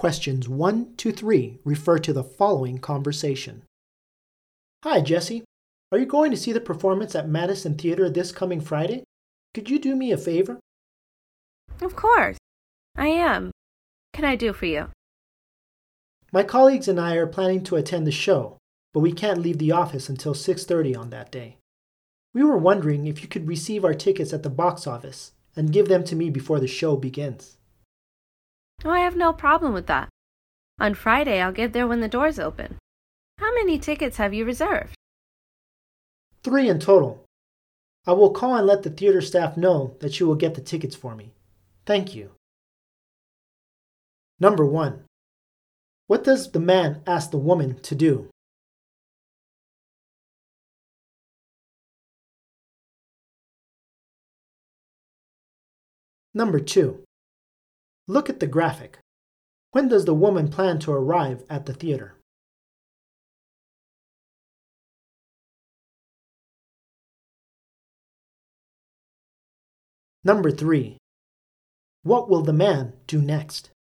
questions 1 to 3 refer to the following conversation. Hi, Jesse. Are you going to see the performance at Madison Theater this coming Friday? Could you do me a favor? Of course. I am. What can I do for you? My colleagues and I are planning to attend the show, but we can't leave the office until 6:30 on that day. We were wondering if you could receive our tickets at the box office and give them to me before the show begins. Oh, I have no problem with that. On Friday, I'll get there when the doors open. How many tickets have you reserved? 3 in total. I will call and let the theater staff know that you will get the tickets for me. Thank you. Number 1. What does the man ask the woman to do? Number 2. Look at the graphic. When does the woman plan to arrive at the theater? Number 3. What will the man do next?